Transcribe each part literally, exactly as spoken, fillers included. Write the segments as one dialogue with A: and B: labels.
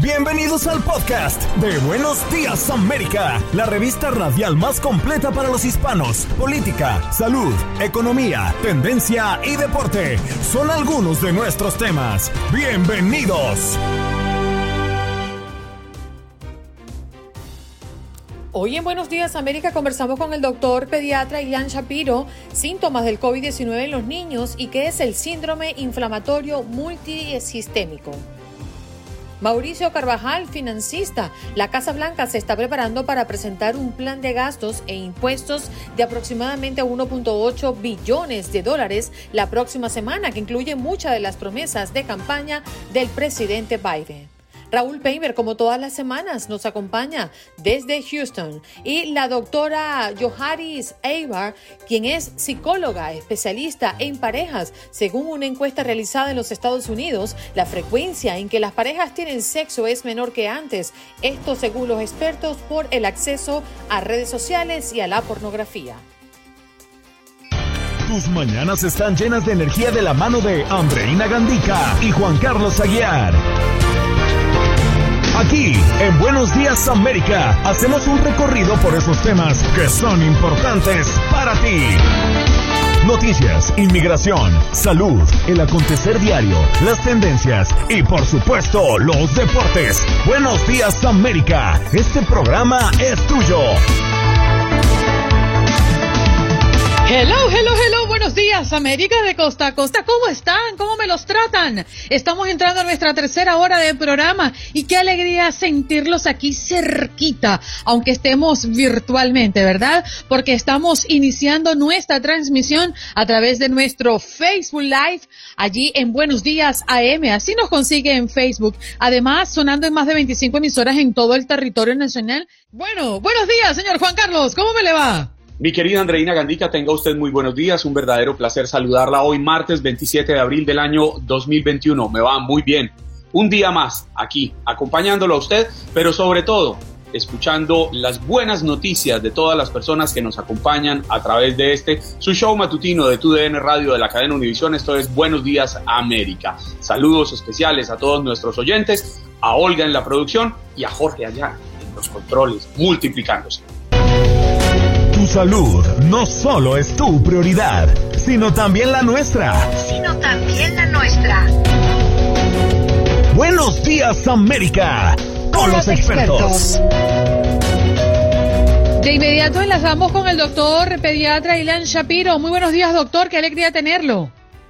A: Bienvenidos al podcast de Buenos Días América, la revista radial más completa para los hispanos. Política, salud, economía, tendencia y deporte son algunos de nuestros temas. Bienvenidos.
B: Hoy en Buenos Días América conversamos con el doctor pediatra Ilan Shapiro, síntomas del COVID diecinueve en los niños y qué es el síndrome inflamatorio multisistémico. Mauricio Carvajal, financista. La Casa Blanca se está preparando para presentar un plan de gastos e impuestos de aproximadamente uno punto ocho billones de dólares la próxima semana, que incluye muchas de las promesas de campaña del presidente Biden. Raúl Peiber, como todas las semanas, nos acompaña desde Houston. Y la doctora Yoharis Eibar, quien es psicóloga especialista en parejas. Según una encuesta realizada en los Estados Unidos, la frecuencia en que las parejas tienen sexo es menor que antes. Esto según los expertos por el acceso a redes sociales y a la pornografía.
A: Tus mañanas están llenas de energía de la mano de Andreina Gandica y Juan Carlos Aguiar. Aquí, en Buenos Días América, hacemos un recorrido por esos temas que son importantes para ti. Noticias, inmigración, salud, el acontecer diario, las tendencias y, por supuesto, los deportes. Buenos Días América, este programa es tuyo.
B: Hello, hello, hello, buenos días, América de costa a costa. ¿Cómo están? ¿Cómo me los tratan? Estamos entrando a nuestra tercera hora de programa y qué alegría sentirlos aquí cerquita, aunque estemos virtualmente, ¿verdad? Porque estamos iniciando nuestra transmisión a través de nuestro Facebook Live, allí en Buenos Días A M. Así nos consigue en Facebook. Además, sonando en más de veinticinco emisoras en todo el territorio nacional. Bueno, buenos días, señor Juan Carlos. ¿Cómo me le va?
C: Mi querida Andreina Gandica, tenga usted muy buenos días, un verdadero placer saludarla hoy martes veintisiete de abril del año dos mil veintiuno, me va muy bien, un día más aquí, acompañándolo a usted, pero sobre todo, escuchando las buenas noticias de todas las personas que nos acompañan a través de este, su show matutino de T U D N Radio de la cadena Univisión. Esto es Buenos Días América. Saludos especiales a todos nuestros oyentes, a Olga en la producción y a Jorge allá en los controles, multiplicándose.
A: Tu salud no solo es tu prioridad, sino también la nuestra.
D: Sino también la nuestra.
A: Buenos Días América, con los expertos.
B: De inmediato enlazamos con el doctor pediatra Ilan Shapiro. Muy buenos días, doctor, qué alegría tenerlo.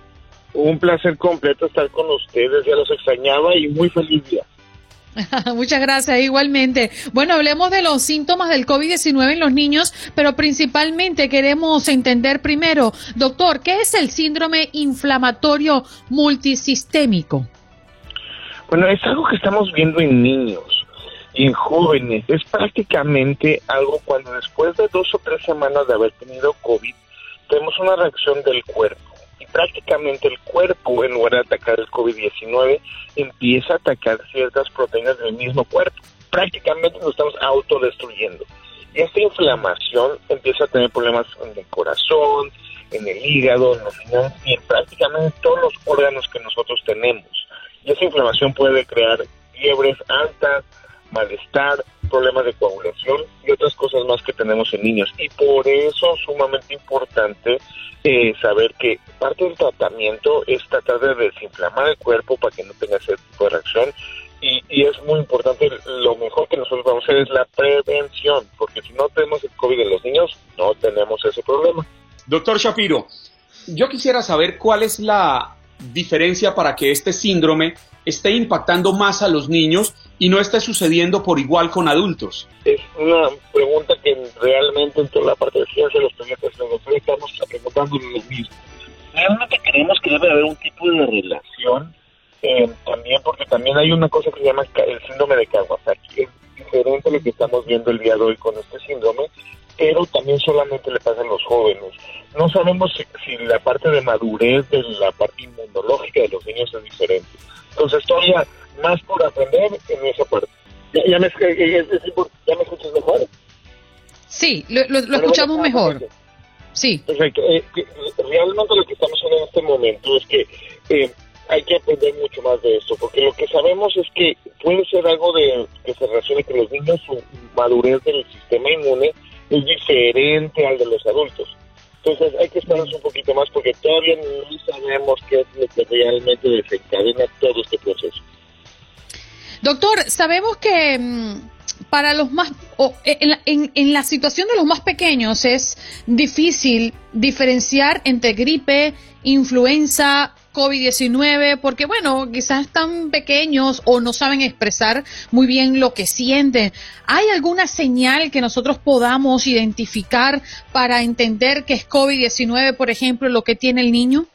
E: Un placer completo estar con ustedes, ya los extrañaba y muy feliz día.
B: Muchas gracias, igualmente. Bueno, hablemos de los síntomas del COVID diecinueve en los niños, pero principalmente queremos entender primero, doctor, ¿qué es el síndrome inflamatorio multisistémico?
E: Bueno, es algo que estamos viendo en niños y en jóvenes. Es prácticamente algo cuando después de dos o tres semanas de haber tenido COVID, tenemos una reacción del cuerpo. Y prácticamente el cuerpo, en lugar de atacar el COVID diecinueve, empieza a atacar ciertas proteínas del mismo cuerpo. Prácticamente nos estamos autodestruyendo. Y esta inflamación empieza a tener problemas en el corazón, en el hígado, en los riñones y en prácticamente todos los órganos que nosotros tenemos. Y esa inflamación puede crear fiebres altas, malestar, problemas de coagulación y otras cosas más que tenemos en niños. Y por eso es sumamente importante eh, saber que parte del tratamiento es tratar de desinflamar el cuerpo para que no tenga ese tipo de reacción. Y, y es muy importante, lo mejor que nosotros vamos a hacer es la prevención, porque si no tenemos el COVID en los niños, no tenemos ese problema.
C: Doctor Shapiro, yo quisiera saber cuál es la diferencia para que este síndrome esté impactando más a los niños y no esté sucediendo por igual con adultos.
E: Es una pregunta que realmente en toda la parte de ciencia los pediatras y los doctores estamos preguntando lo mismo. Realmente creemos que debe haber un tipo de relación, eh, también porque también hay una cosa que se llama el síndrome de Kawasaki. Es diferente a lo que estamos viendo el día de hoy con este síndrome, pero también solamente le pasa a los jóvenes. No sabemos si, si la parte de madurez de la parte inmunológica de los niños es diferente. Entonces todavía más por aprender en esa parte. ¿Ya, ya, me, ¿ya me escuchas mejor?
B: Sí, lo, lo, lo escuchamos mejor. Sí.
E: Perfecto. Eh, que, realmente lo que estamos haciendo en este momento es que eh, hay que aprender mucho más de esto, porque lo que sabemos es que puede ser algo de que se relacione que los niños, su madurez del sistema inmune es diferente al de los adultos. Entonces hay que esperarnos un poquito más porque todavía no sabemos qué es lo que realmente desencadena todo este proceso.
B: Doctor, sabemos que mmm, para los más, oh, en, la, en, en la situación de los más pequeños es difícil diferenciar entre gripe, influenza, COVID diecinueve, porque bueno, quizás están pequeños o no saben expresar muy bien lo que sienten. ¿Hay alguna señal que nosotros podamos identificar para entender que es COVID diecinueve, por ejemplo, lo que tiene el niño?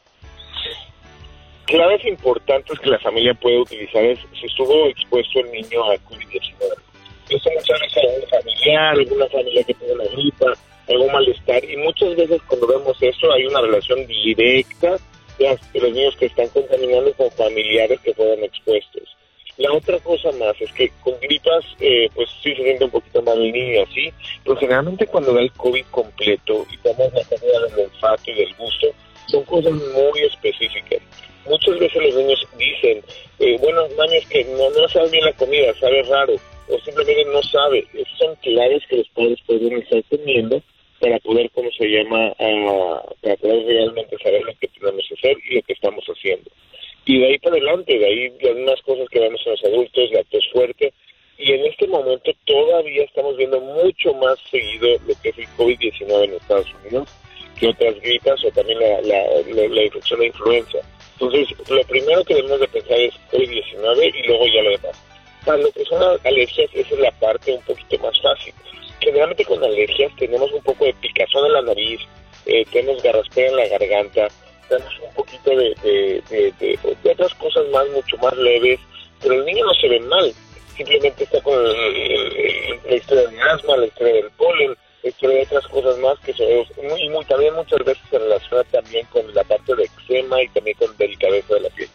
E: Claves importantes que la familia puede utilizar es si estuvo expuesto el niño a COVID diecinueve. Esto muchas veces a algún familiar, alguna familia que tiene una gripa, algún malestar, y muchas veces cuando vemos eso hay una relación directa de los niños que están contaminando con familiares que fueron expuestos. La otra cosa más es que con gripas, eh, pues sí se siente un poquito mal el niño así, pero generalmente cuando da el COVID completo y tomas la pérdida del olfato y del gusto, son cosas muy específicas. Muchas veces los niños dicen, eh, bueno, mami, es que no, no sabe bien la comida, sabe raro, o simplemente no sabe. Esas son claves que los padres pueden estar teniendo para poder, ¿cómo se llama?, uh, para poder realmente saber lo que tenemos que hacer y lo que estamos haciendo. Y de ahí para adelante, de ahí algunas cosas que vemos en los adultos, la tos fuerte, y en este momento todavía estamos viendo mucho más seguido lo que es el COVID diecinueve en Estados Unidos que otras gripas o también la, la, la, la infección de influenza. Entonces, lo primero que debemos de pensar es COVID diecinueve y luego ya lo demás. Para lo que son alergias, esa es la parte un poquito más fácil. Generalmente con alergias tenemos un poco de picazón en la nariz, eh, tenemos garraspera en la garganta, tenemos un poquito de, de, de, de, de otras cosas más, mucho más leves, pero el niño no se ve mal, simplemente está con el, el, el, la historia de asma, la historia del polen, la historia de otras cosas más que son muy, muy, también muchas veces se relaciona también con la parte de eczema y también con delicadeza de la piel.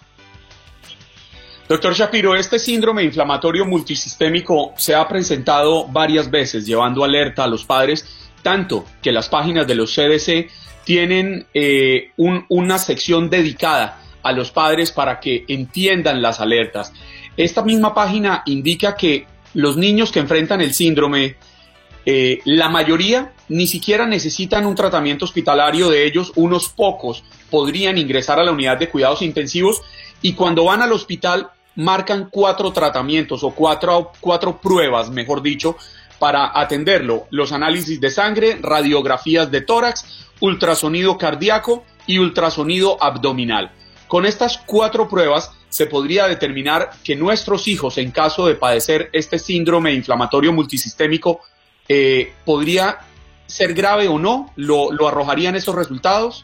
C: Doctor Shapiro, este síndrome inflamatorio multisistémico se ha presentado varias veces, llevando alerta a los padres, tanto que las páginas de los C D C tienen eh, un, una sección dedicada a los padres para que entiendan las alertas. Esta misma página indica que los niños que enfrentan el síndrome, eh, la mayoría ni siquiera necesitan un tratamiento hospitalario, de ellos unos pocos podrían ingresar a la unidad de cuidados intensivos, y cuando van al hospital marcan cuatro tratamientos o cuatro, cuatro pruebas, mejor dicho, para atenderlo: los análisis de sangre, radiografías de tórax, ultrasonido cardíaco y ultrasonido abdominal. Con estas cuatro pruebas se podría determinar que nuestros hijos, en caso de padecer este síndrome inflamatorio multisistémico, eh, podría ser grave o no. ¿Lo, lo arrojarían esos resultados?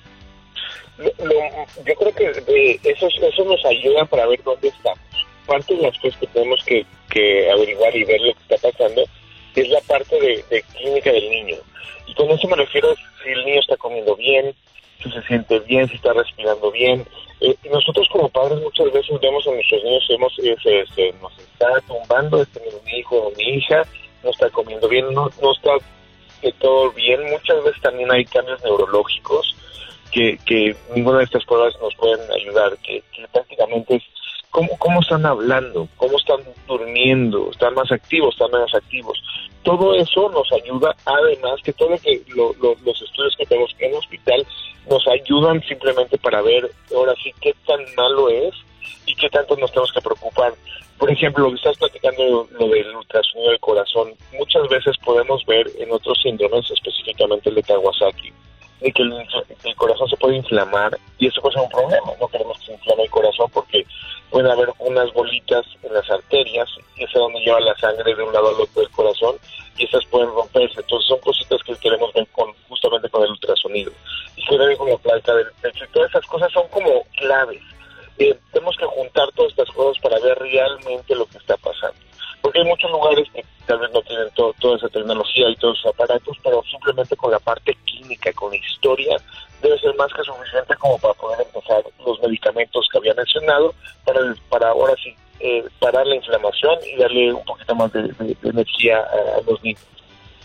E: Yo creo que eh, eso, eso nos ayuda para ver dónde estamos. Parte de las cosas que tenemos que, que averiguar y ver lo que está pasando es la parte de, de clínica del niño. Y con eso me refiero si el niño está comiendo bien, si se siente bien, si está respirando bien. Eh, nosotros como padres muchas veces vemos a nuestros niños, hemos, eh, se, se, nos está tumbando, es tener un hijo o mi hija, no está comiendo bien, no, no está de todo bien. Muchas veces también hay cambios neurológicos que, que ninguna de estas pruebas nos pueden ayudar, que, que prácticamente es cómo, cómo están hablando, cómo están durmiendo, están más activos, están menos activos. Todo eso nos ayuda, además que todo lo que lo, lo, los estudios que tenemos en el hospital nos ayudan simplemente para ver ahora sí qué tan malo es y qué tanto nos tenemos que preocupar. Por ejemplo, lo que estás platicando, lo del ultrasonido del corazón, muchas veces podemos ver en otros síndromes, específicamente el de Kawasaki, de que el, el corazón se puede inflamar, y eso puede ser un problema. No queremos que se inflame el corazón porque pueden haber unas bolitas en las arterias, y es donde lleva la sangre de un lado al otro del corazón, y esas pueden romperse. Entonces son cositas que queremos ver con, justamente con el ultrasonido. Y quiero ver con la placa del pecho, y todas esas cosas son como claves. Eh, tenemos que juntar todas estas cosas para ver realmente lo que está pasando. Porque hay muchos lugares que tal vez no tienen todo, toda esa tecnología y todos esos aparatos, pero simplemente con la parte clínica, con la historia, debe ser más que suficiente como para poder empezar los medicamentos que había mencionado para, para ahora sí eh, parar la inflamación y darle un poquito más de, de, de energía a, a los niños.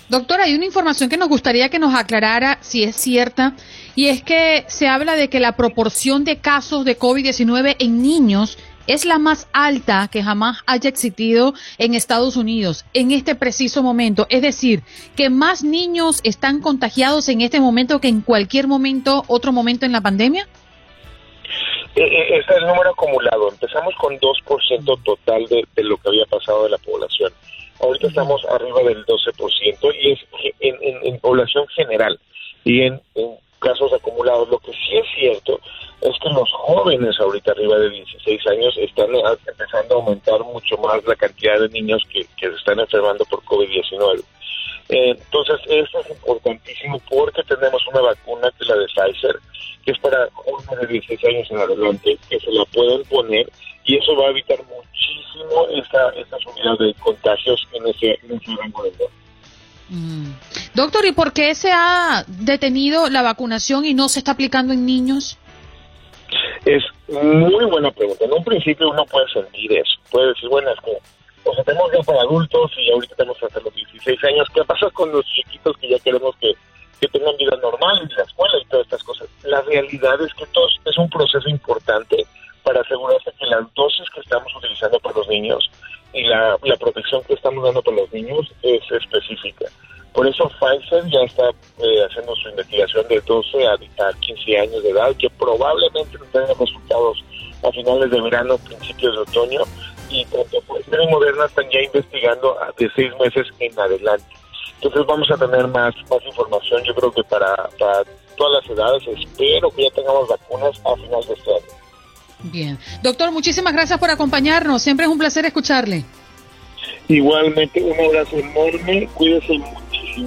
B: Doctora, hay una información que nos gustaría que nos aclarara si es cierta, y es que se habla de que la proporción de casos de COVID diecinueve en niños es la más alta que jamás haya existido en Estados Unidos en este preciso momento. Es decir, que más niños están contagiados en este momento que en cualquier momento, otro momento en la pandemia.
E: Ese es el número acumulado. Empezamos con dos por ciento total de, de lo que había pasado de la población. Ahorita estamos arriba del doce por ciento y es en, en, en población general y en, en casos acumulados. Lo que sí es cierto es que los jóvenes ahorita arriba de dieciséis años están empezando a aumentar mucho más la cantidad de niños que, que se están enfermando por COVID diecinueve. Eh, entonces, esto es importantísimo porque tenemos una vacuna que es la de Pfizer, que es para jóvenes de dieciséis años en adelante, que se la pueden poner y eso va a evitar muchísimo esta, esta subida de contagios en ese, en ese rango de edad.
B: Mm. Doctor, ¿y por qué se ha detenido la vacunación y no se está aplicando en niños?
E: Es muy buena pregunta. En un principio uno puede sentir eso. Puede decir, bueno, es que o sea, tenemos ya para adultos y ahorita tenemos hasta los dieciséis años. ¿Qué pasa con los chiquitos que ya queremos que, que tengan vida normal en la escuela y todas estas cosas? La realidad es que esto es un proceso importante para asegurarse que las dosis que estamos utilizando para los niños y la, la protección que estamos dando para los niños es específica. Por eso Pfizer ya está eh, haciendo su investigación de doce a quince años de edad, que probablemente nos tengan resultados a finales de verano, principios de otoño, y tanto Pfizer y Moderna están ya investigando de seis meses en adelante. Entonces vamos a tener más, más información, yo creo que para, para todas las edades. Espero que ya tengamos vacunas a final de este año.
B: Bien. Doctor, muchísimas gracias por acompañarnos. Siempre es un placer escucharle.
E: Igualmente, un abrazo enorme. Cuídese muchísimo.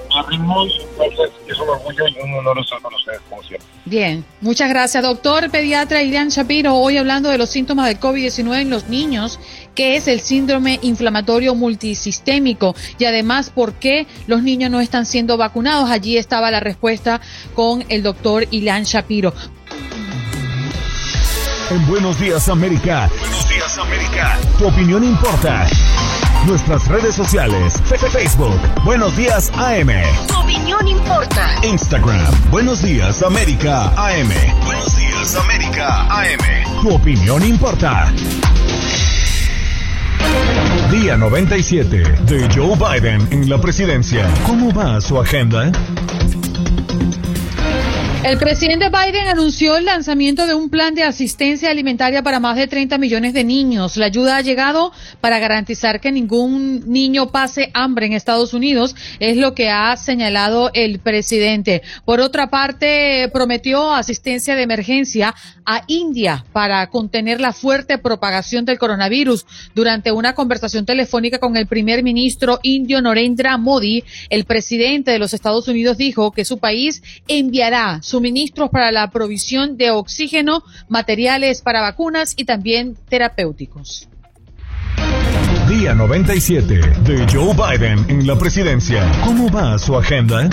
E: Es un orgullo y un honor estar con ustedes, como siempre.
B: Bien. Muchas gracias, doctor pediatra Ilan Shapiro. Hoy hablando de los síntomas del COVID diecinueve en los niños, que es el síndrome inflamatorio multisistémico, y además por qué los niños no están siendo vacunados. Allí estaba la respuesta con el doctor Ilan Shapiro.
A: En Buenos Días América. Buenos Días América. Tu opinión importa. Nuestras redes sociales. Facebook. Buenos Días A M.
D: Tu opinión importa.
A: Instagram. Buenos Días América A M. Buenos Días América A M. Tu opinión importa. Día noventa y siete de Joe Biden en la presidencia. ¿Cómo va su agenda?
B: El presidente Biden anunció el lanzamiento de un plan de asistencia alimentaria para más de treinta millones de niños. La ayuda ha llegado para garantizar que ningún niño pase hambre en Estados Unidos, es lo que ha señalado el presidente. Por otra parte, prometió asistencia de emergencia a India para contener la fuerte propagación del coronavirus. Durante una conversación telefónica con el primer ministro indio Narendra Modi, el presidente de los Estados Unidos dijo que su país enviará suministros para la provisión de oxígeno, materiales para vacunas y también terapéuticos.
A: Día noventa y siete de Joe Biden en la presidencia. ¿Cómo va su agenda?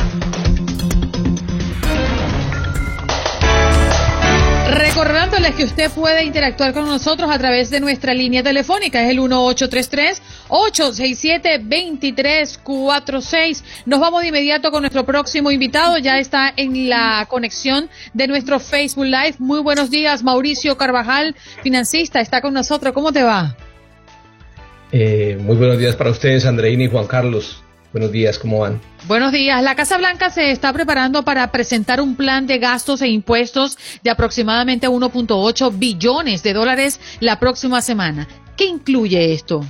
B: Recordándoles que usted puede interactuar con nosotros a través de nuestra línea telefónica, es el uno ocho tres tres, ocho seis siete, dos tres cuatro seis. Nos vamos de inmediato con nuestro próximo invitado, ya está en la conexión de nuestro Facebook Live. Muy buenos días, Mauricio Carvajal, financista, está con nosotros. ¿Cómo te va?
F: Eh, muy buenos días para ustedes, Andreina y Juan Carlos. Buenos días, ¿cómo van?
B: Buenos días. La Casa Blanca se está preparando para presentar un plan de gastos e impuestos de aproximadamente uno punto ocho billones de dólares la próxima semana. ¿Qué incluye esto?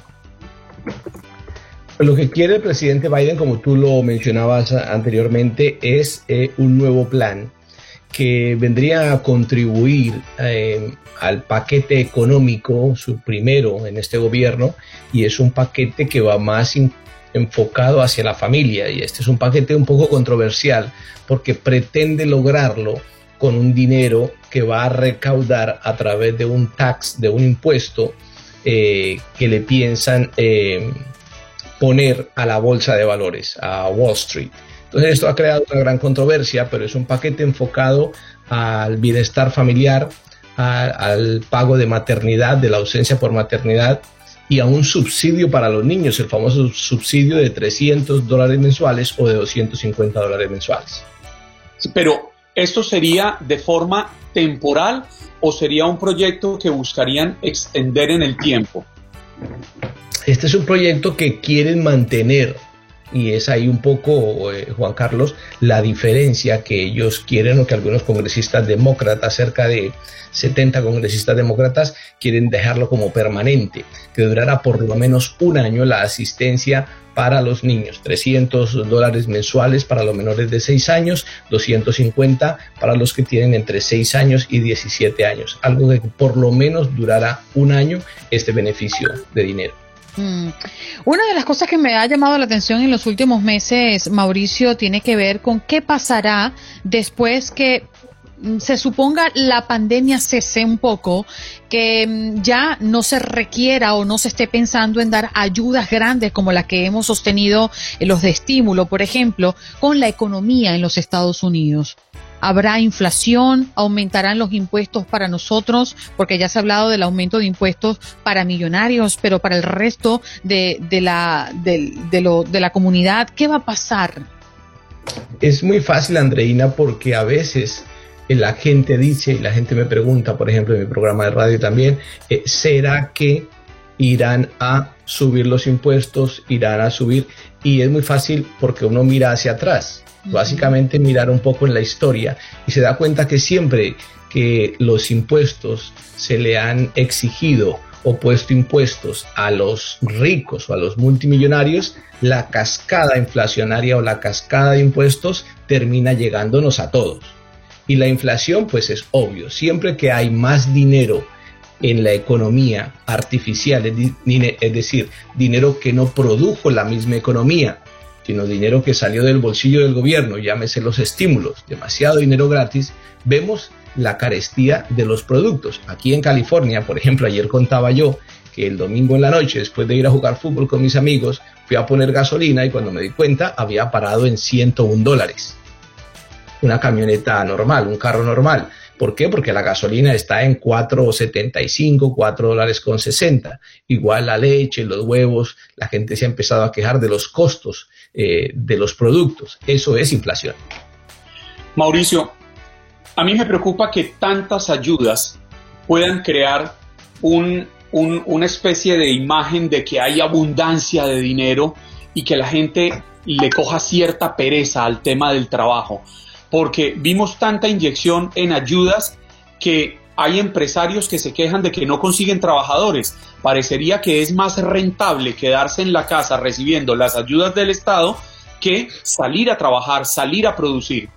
F: Lo que quiere el presidente Biden, como tú lo mencionabas anteriormente, es eh, un nuevo plan que vendría a contribuir eh, al paquete económico, su primero en este gobierno, y es un paquete que va más importante enfocado hacia la familia, y este es un paquete un poco controversial porque pretende lograrlo con un dinero que va a recaudar a través de un tax, de un impuesto eh, que le piensan eh, poner a la bolsa de valores, a Wall Street. Entonces esto ha creado una gran controversia, pero es un paquete enfocado al bienestar familiar, a, al pago de maternidad, de la ausencia por maternidad, y a un subsidio para los niños, el famoso subsidio de trescientos dólares mensuales o de doscientos cincuenta dólares mensuales.
C: Pero, ¿esto sería de forma temporal o sería un proyecto que buscarían extender en el tiempo?
F: Este es un proyecto que quieren mantener, y es ahí un poco, eh, Juan Carlos, la diferencia que ellos quieren, o que algunos congresistas demócratas, cerca de setenta congresistas demócratas, quieren dejarlo como permanente, que durará por lo menos un año la asistencia para los niños, trescientos dólares mensuales para los menores de seis años, doscientos cincuenta para los que tienen entre seis años y diecisiete años, algo que por lo menos durará un año este beneficio de dinero.
B: Mm. Una de las cosas que me ha llamado la atención en los últimos meses, Mauricio, tiene que ver con qué pasará después que se suponga la pandemia cese un poco, que ya no se requiera o no se esté pensando en dar ayudas grandes como las que hemos sostenido, los de estímulo, por ejemplo, con la economía en los Estados Unidos. ¿Habrá inflación? ¿Aumentarán los impuestos para nosotros? Porque ya se ha hablado del aumento de impuestos para millonarios, pero para el resto de, de, la, de, de, lo, de la comunidad, ¿qué va a pasar?
F: Es muy fácil, Andreina, porque a veces la gente dice, y la gente me pregunta, por ejemplo, en mi programa de radio también, eh, ¿será que irán a subir los impuestos? ¿Irán a subir? Y es muy fácil porque uno mira hacia atrás. Básicamente mirar un poco en la historia y se da cuenta que siempre que los impuestos se le han exigido o puesto impuestos a los ricos o a los multimillonarios, la cascada inflacionaria o la cascada de impuestos termina llegándonos a todos. Y la inflación, pues es obvio, siempre que hay más dinero en la economía artificial, es decir, dinero que no produjo la misma economía, sino dinero que salió del bolsillo del gobierno, llámese los estímulos, demasiado dinero gratis, vemos la carestía de los productos. Aquí en California, por ejemplo, ayer contaba yo que el domingo en la noche, después de ir a jugar fútbol con mis amigos, fui a poner gasolina y cuando me di cuenta había parado en ciento un dólares. Una camioneta normal, un carro normal. ¿Por qué? Porque la gasolina está en cuatro setenta y cinco, cuatro dólares con sesenta. Igual la leche, los huevos, la gente se ha empezado a quejar de los costos eh, de los productos. Eso es inflación.
C: Mauricio, a mí me preocupa que tantas ayudas puedan crear un, un, una especie de imagen de que hay abundancia de dinero y que la gente le coja cierta pereza al tema del trabajo. Porque vimos tanta inyección en ayudas que hay empresarios que se quejan de que no consiguen trabajadores. Parecería que es más rentable quedarse en la casa recibiendo las ayudas del Estado que salir a trabajar, salir a producir.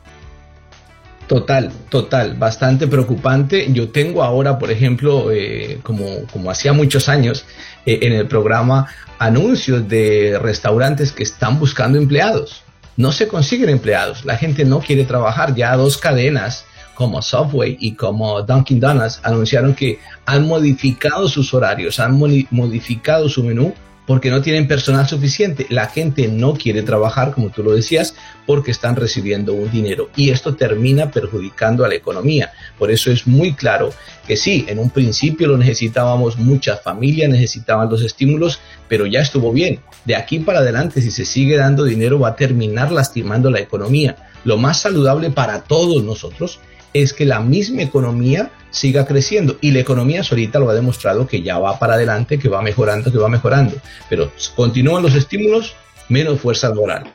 F: Total, total, bastante preocupante. Yo tengo ahora, por ejemplo, eh, como, como hacía muchos años, eh, en el programa anuncios de restaurantes que están buscando empleados. No se consiguen empleados, la gente no quiere trabajar. Ya dos cadenas como Subway y como Dunkin' Donuts anunciaron que han modificado sus horarios, han modificado su menú porque no tienen personal suficiente. La gente no quiere trabajar, como tú lo decías, porque están recibiendo un dinero y esto termina perjudicando a la economía. Por eso es muy claro que sí, en un principio lo necesitábamos, muchas familias necesitaban los estímulos, pero ya estuvo bien. De aquí para adelante, si se sigue dando dinero, va a terminar lastimando la economía. Lo más saludable para todos nosotros es que la misma economía siga creciendo, y la economía solita lo ha demostrado que ya va para adelante, que va mejorando, que va mejorando, pero continúan los estímulos, menos fuerza laboral.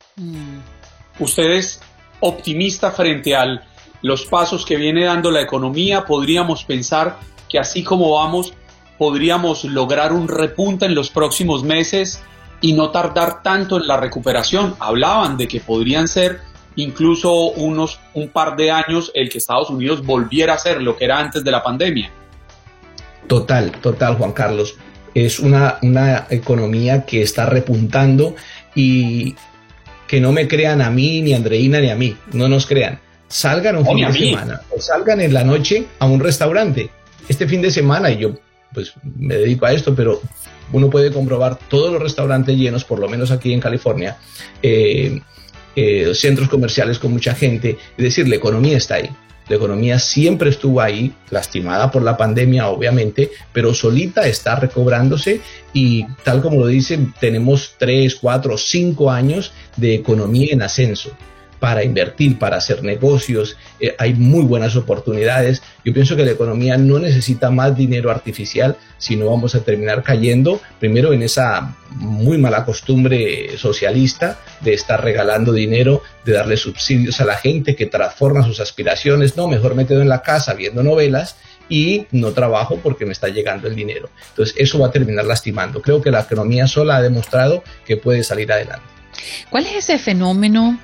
C: ¿Usted es optimista frente a los pasos que viene dando la economía? ¿Podríamos pensar que así como vamos, podríamos lograr un repunte en los próximos meses y no tardar tanto en la recuperación? Hablaban de que podrían ser incluso unos un par de años el que Estados Unidos volviera a ser lo que era antes de la pandemia.
F: Total, total, Juan Carlos. Es una, una economía que está repuntando, y que no me crean a mí, ni a Andreina, ni a mí. No nos crean. Salgan un oh, fin de semana o salgan en la noche a un restaurante. Este fin de semana, y yo pues me dedico a esto, pero uno puede comprobar todos los restaurantes llenos, por lo menos aquí en California, eh, Eh, centros comerciales con mucha gente, es decir, la economía está ahí. La economía siempre estuvo ahí, lastimada por la pandemia, obviamente, pero solita está recobrándose y tal como lo dicen, tenemos tres, cuatro, cinco años de economía en ascenso para invertir, para hacer negocios. Eh, hay muy buenas oportunidades. Yo pienso que la economía no necesita más dinero artificial, sino vamos a terminar cayendo primero en esa muy mala costumbre socialista de estar regalando dinero, de darle subsidios a la gente que transforma sus aspiraciones. No, mejor me quedo en la casa viendo novelas y no trabajo porque me está llegando el dinero. Entonces eso va a terminar lastimando. Creo que la economía sola ha demostrado que puede salir adelante.
G: ¿Cuál es ese fenómeno?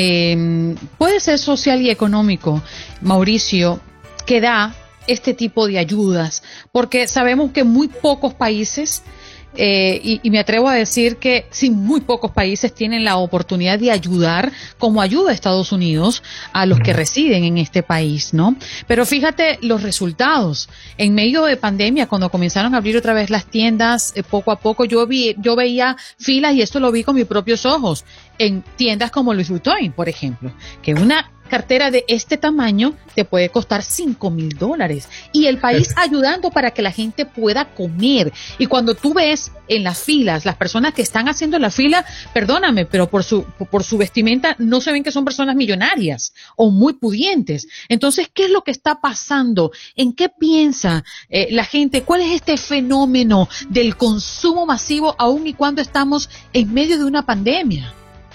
G: Eh, puede ser social y económico, Mauricio, que da este tipo de ayudas, porque sabemos que muy pocos países, eh, y, y me atrevo a decir que sí, muy pocos países tienen la oportunidad de ayudar como ayuda a Estados Unidos a los que residen en este país, ¿no? Pero fíjate los resultados. En medio de pandemia, cuando comenzaron a abrir otra vez las tiendas, eh, poco a poco yo vi, yo veía filas, y esto lo vi con mis propios ojos, en tiendas como Louis Vuitton, por ejemplo, que una cartera de este tamaño te puede costar cinco mil dólares y el país ayudando para que la gente pueda comer. Y cuando tú ves en las filas las personas que están haciendo la fila, perdóname, pero por su por su vestimenta no se ven que son personas millonarias o muy pudientes. Entonces, ¿qué es lo que está pasando? ¿En qué piensa eh, la gente? ¿Cuál es este fenómeno del consumo masivo aún y cuando estamos en medio de una pandemia?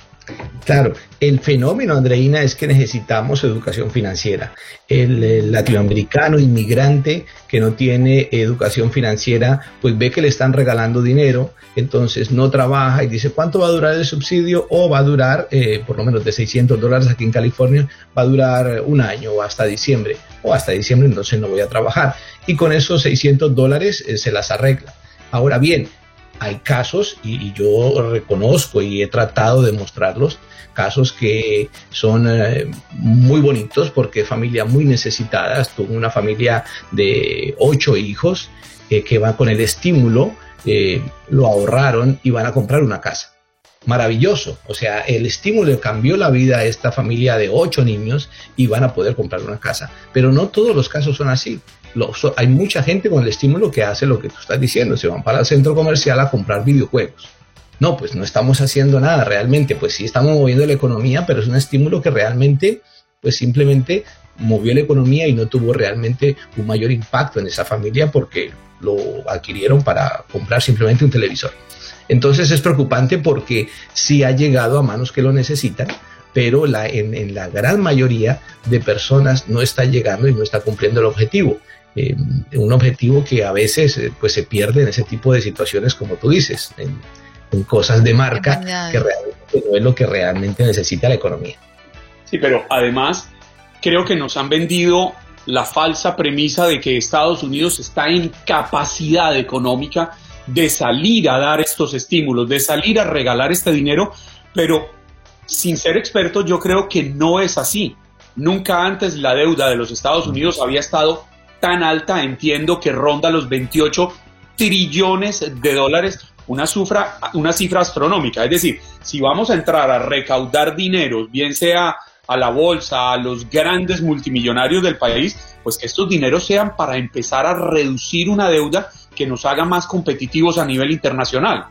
F: Claro, el fenómeno, Andreina, es que necesitamos educación financiera. El, el latinoamericano inmigrante que no tiene educación financiera, pues ve que le están regalando dinero, entonces no trabaja y dice, ¿cuánto va a durar el subsidio? O va a durar, eh, por lo menos de seiscientos dólares aquí en California, va a durar un año o hasta diciembre. O hasta diciembre, entonces no voy a trabajar. Y con esos seiscientos dólares eh, se las arregla. Ahora bien, hay casos, y yo reconozco y he tratado de mostrarlos, casos que son eh, muy bonitos porque familias muy necesitadas. Tuve una familia de ocho hijos eh, que va con el estímulo, eh, lo ahorraron y van a comprar una casa. Maravilloso, o sea, el estímulo cambió la vida a esta familia de ocho niños y van a poder comprar una casa. Pero no todos los casos son así. Lo, so, hay mucha gente con el estímulo que hace lo que tú estás diciendo, se van para el centro comercial a comprar videojuegos. No, pues no estamos haciendo nada realmente, pues sí estamos moviendo la economía, pero es un estímulo que realmente, pues simplemente movió la economía y no tuvo realmente un mayor impacto en esa familia porque lo adquirieron para comprar simplemente un televisor. Entonces es preocupante porque sí ha llegado a manos que lo necesitan, pero la, en, en la gran mayoría de personas no está llegando y no está cumpliendo el objetivo. Eh, un objetivo que a veces eh, pues se pierde en ese tipo de situaciones, como tú dices, en, en cosas de marca que realmente no es lo que realmente necesita la economía.
C: Sí, pero además creo que nos han vendido la falsa premisa de que Estados Unidos está en capacidad económica de salir a dar estos estímulos, de salir a regalar este dinero, pero sin ser experto yo creo que no es así. Nunca antes la deuda de los Estados Unidos había estado tan alta, entiendo que ronda los veintiocho trillones de dólares, una cifra, una cifra astronómica. Es decir, si vamos a entrar a recaudar dinero, bien sea a la bolsa, a los grandes multimillonarios del país, pues que estos dineros sean para empezar a reducir una deuda que nos haga más competitivos a nivel internacional.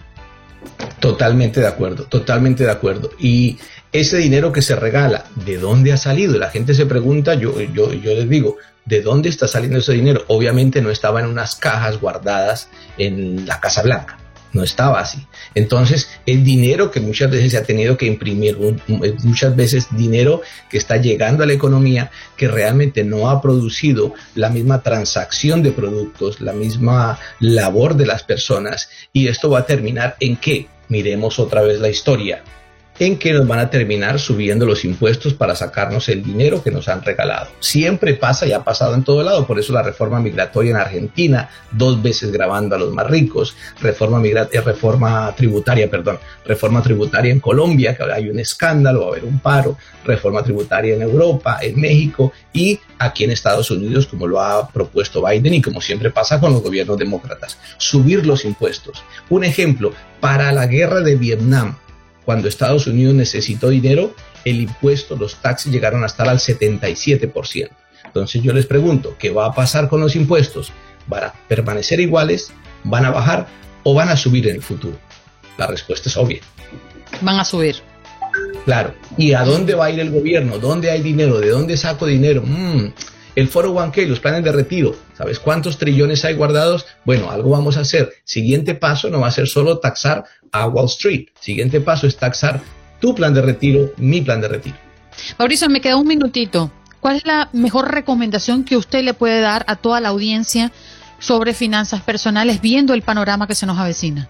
F: Totalmente de acuerdo, totalmente de acuerdo. Y ese dinero que se regala, ¿de dónde ha salido? La gente se pregunta, yo, yo, yo les digo, ¿de dónde está saliendo ese dinero? Obviamente no estaba en unas cajas guardadas en la Casa Blanca, no estaba así. Entonces, el dinero que muchas veces se ha tenido que imprimir, muchas veces dinero que está llegando a la economía, que realmente no ha producido la misma transacción de productos, la misma labor de las personas, y esto va a terminar ¿en qué? Miremos otra vez la historia. En que nos van a terminar subiendo los impuestos para sacarnos el dinero que nos han regalado. Siempre pasa y ha pasado en todo lado, por eso la reforma migratoria en Argentina, dos veces grabando a los más ricos, reforma, migra- reforma tributaria, perdón, reforma tributaria en Colombia, que hay un escándalo, va a haber un paro, reforma tributaria en Europa, en México y aquí en Estados Unidos, como lo ha propuesto Biden y como siempre pasa con los gobiernos demócratas, subir los impuestos. Un ejemplo, para la guerra de Vietnam, cuando Estados Unidos necesitó dinero, el impuesto, los taxes llegaron a estar al setenta y siete por ciento. Entonces yo les pregunto, ¿qué va a pasar con los impuestos? ¿Van a permanecer iguales? ¿Van a bajar? ¿O van a subir en el futuro? La respuesta es obvia.
G: Van a subir.
F: Claro. ¿Y a dónde va a ir el gobierno? ¿Dónde hay dinero? ¿De dónde saco dinero? Mm, el cuatro oh uno k, los planes de retiro. ¿Sabes cuántos trillones hay guardados? Bueno, algo vamos a hacer. Siguiente paso no va a ser solo taxar a Wall Street. Siguiente paso es taxar tu plan de retiro, mi plan de retiro.
G: Mauricio, me queda un minutito. ¿Cuál es la mejor recomendación que usted le puede dar a toda la audiencia sobre finanzas personales viendo el panorama que se nos avecina?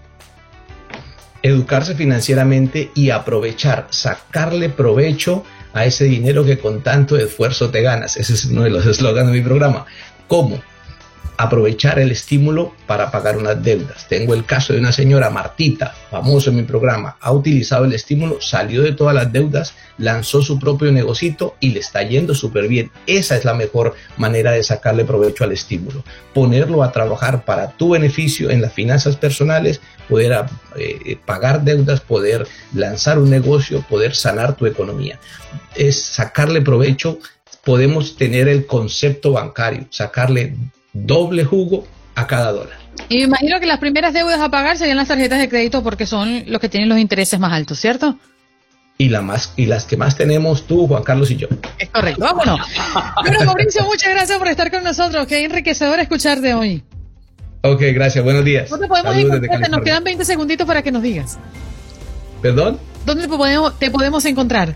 F: Educarse financieramente y aprovechar, sacarle provecho a ese dinero que con tanto esfuerzo te ganas. Ese es uno de los eslóganes de mi programa. ¿Cómo? Aprovechar el estímulo para pagar unas deudas. Tengo el caso de una señora, Martita, famoso en mi programa, ha utilizado el estímulo, salió de todas las deudas, lanzó su propio negocito y le está yendo súper bien. Esa es la mejor manera de sacarle provecho al estímulo. Ponerlo a trabajar para tu beneficio en las finanzas personales, poder eh, pagar deudas, poder lanzar un negocio, poder sanar tu economía. Es sacarle provecho. Podemos tener el concepto bancario, sacarle doble jugo a cada dólar.
G: Y me imagino que las primeras deudas a pagar serían las tarjetas de crédito porque son los que tienen los intereses más altos, ¿cierto?
F: Y, la más, y las que más tenemos tú, Juan Carlos y yo.
G: Es correcto, vámonos. Bueno, Mauricio, muchas gracias por estar con nosotros. Qué enriquecedor escucharte hoy.
F: Ok, gracias, buenos días.
G: ¿Dónde podemos encontrarte? Nos quedan veinte segunditos para que nos digas.
F: ¿Perdón?
G: ¿Dónde te podemos, te podemos encontrar?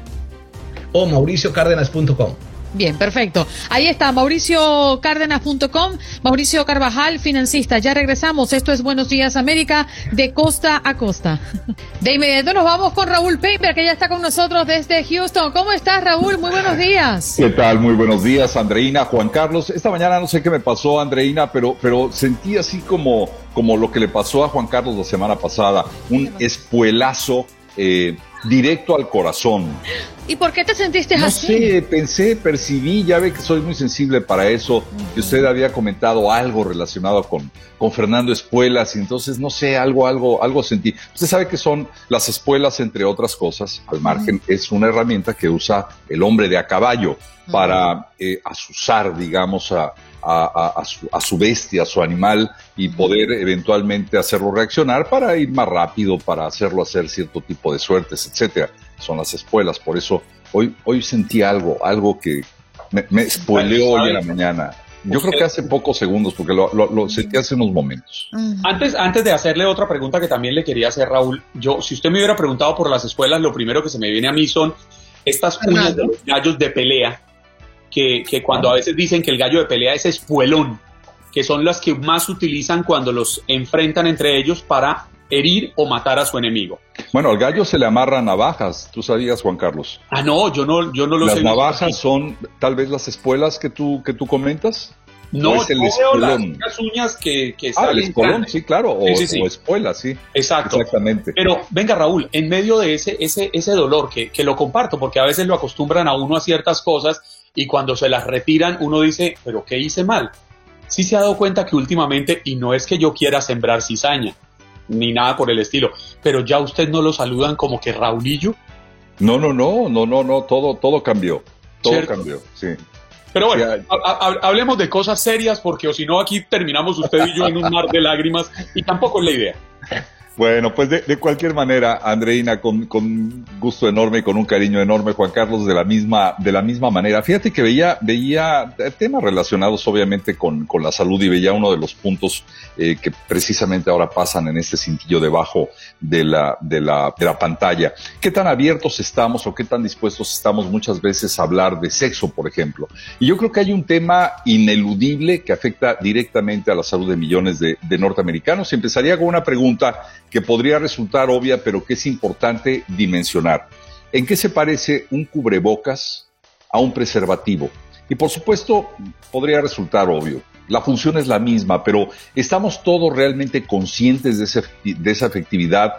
F: O mauricio cárdenas punto com.
G: Bien, perfecto. Ahí está, mauricio cárdenas punto com, Mauricio Carvajal, financista. Ya regresamos. Esto es Buenos Días América, de costa a costa. De inmediato nos vamos con Raúl Paper, que ya está con nosotros desde Houston. ¿Cómo estás, Raúl? Muy buenos días.
H: ¿Qué tal? Muy buenos días, Andreina, Juan Carlos. Esta mañana no sé qué me pasó, Andreina, pero, pero sentí así como, como lo que le pasó a Juan Carlos la semana pasada. Un espuelazo eh, directo al corazón.
G: ¿Y por qué te sentiste
H: no
G: así?
H: No sé, pensé, percibí, ya ve que soy muy sensible para eso, uh-huh. que usted había comentado algo relacionado con, con Fernando Espuelas, y entonces, no sé, algo, algo, algo sentí. Usted sabe que son las espuelas, entre otras cosas, al margen, uh-huh. es una herramienta que usa el hombre de a caballo uh-huh. para eh, asusar, digamos, a, a, a, a, su, a su bestia, a su animal, y poder eventualmente hacerlo reaccionar para ir más rápido, para hacerlo hacer cierto tipo de suertes, etcétera. Son las espuelas, por eso hoy hoy sentí algo, algo que me, me spoileó hoy en la mañana. Yo creo que hace pocos segundos, porque lo, lo, lo sentí hace unos momentos.
C: Antes, antes de hacerle otra pregunta que también le quería hacer, Raúl, yo, si usted me hubiera preguntado por las espuelas, lo primero que se me viene a mí son estas uñas de los gallos de pelea, que, que cuando a veces dicen que el gallo de pelea es espuelón, que son las que más utilizan cuando los enfrentan entre ellos para herir o matar a su enemigo.
H: Bueno, al gallo se le amarran navajas, ¿tú sabías, Juan Carlos?
C: Ah, no, yo no, yo no lo sé.
H: Las navajas son tal vez las espuelas que tú, que tú comentas.
C: No, es el no las, las uñas que, que
H: Ah, el espolón, sí, claro, o, sí, sí, sí. o espuela, sí.
C: Exacto.
H: Exactamente.
C: Pero, venga, Raúl, en medio de ese, ese, ese dolor, que, que lo comparto, porque a veces lo acostumbran a uno a ciertas cosas, y cuando se las retiran, uno dice, ¿pero qué hice mal? Sí se ha dado cuenta que últimamente, y no es que yo quiera sembrar cizaña, ni nada por el estilo, pero ya usted no lo saludan como que Raulillo.
H: No, no, no, no, no, no, todo, todo cambió, todo ¿cierto? Cambió, sí.
C: Pero bueno, sí, ha, ha, hablemos de cosas serias, porque o si no aquí terminamos usted y yo en un mar de lágrimas, y tampoco es la idea.
H: Bueno, pues de, de cualquier manera, Andreina, con, con gusto enorme y con un cariño enorme, Juan Carlos, de la misma, de la misma manera. Fíjate que veía, veía temas relacionados obviamente con, con la salud, y veía uno de los puntos eh, que precisamente ahora pasan en este cintillo debajo de la, de la, de la pantalla. ¿Qué tan abiertos estamos o qué tan dispuestos estamos muchas veces a hablar de sexo, por ejemplo? Y yo creo que hay un tema ineludible que afecta directamente a la salud de millones de, de norteamericanos. Y empezaría con una pregunta que podría resultar obvia, pero que es importante dimensionar. ¿En qué se parece un cubrebocas a un preservativo? Y por supuesto, podría resultar obvio. La función es la misma, pero ¿estamos todos realmente conscientes de, ese, de esa efectividad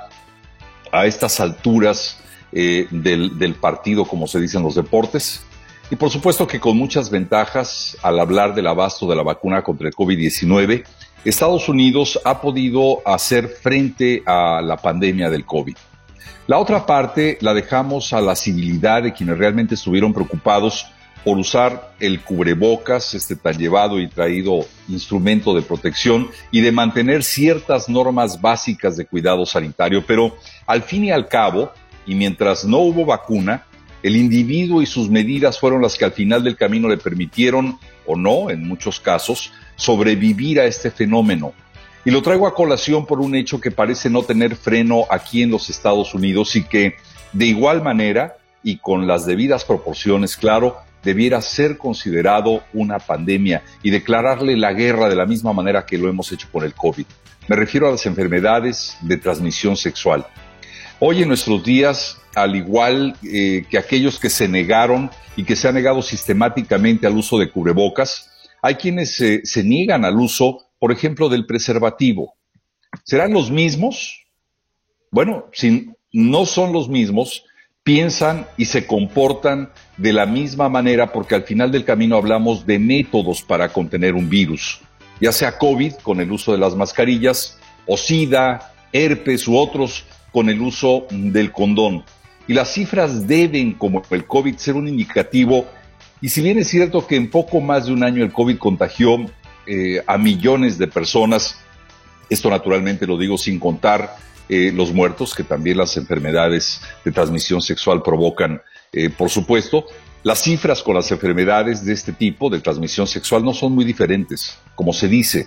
H: a estas alturas eh, del, del partido, como se dice en los deportes? Y por supuesto que con muchas ventajas, al hablar del abasto de la vacuna contra el COVID diecinueve, Estados Unidos ha podido hacer frente a la pandemia del COVID. La otra parte la dejamos a la civilidad de quienes realmente estuvieron preocupados por usar el cubrebocas, este tan llevado y traído instrumento de protección, y de mantener ciertas normas básicas de cuidado sanitario. Pero al fin y al cabo, y mientras no hubo vacuna, el individuo y sus medidas fueron las que al final del camino le permitieron, o no, en muchos casos, sobrevivir a este fenómeno. Y lo traigo a colación por un hecho que parece no tener freno aquí en los Estados Unidos y que, de igual manera, y con las debidas proporciones, claro, debiera ser considerado una pandemia y declararle la guerra de la misma manera que lo hemos hecho con el COVID. Me refiero a las enfermedades de transmisión sexual. Hoy en nuestros días, al igual eh, que aquellos que se negaron y que se han negado sistemáticamente al uso de cubrebocas, hay quienes eh, se niegan al uso, por ejemplo, del preservativo. ¿Serán los mismos? Bueno, si no son los mismos, piensan y se comportan de la misma manera, porque al final del camino hablamos de métodos para contener un virus, ya sea COVID con el uso de las mascarillas, o SIDA, herpes u otros con el uso del condón. Y las cifras deben, como el COVID, ser un indicativo. Y si bien es cierto que en poco más de un año el COVID contagió eh, a millones de personas, esto naturalmente lo digo sin contar eh, los muertos, que también las enfermedades de transmisión sexual provocan, eh, por supuesto, las cifras con las enfermedades de este tipo de transmisión sexual no son muy diferentes. Como se dice,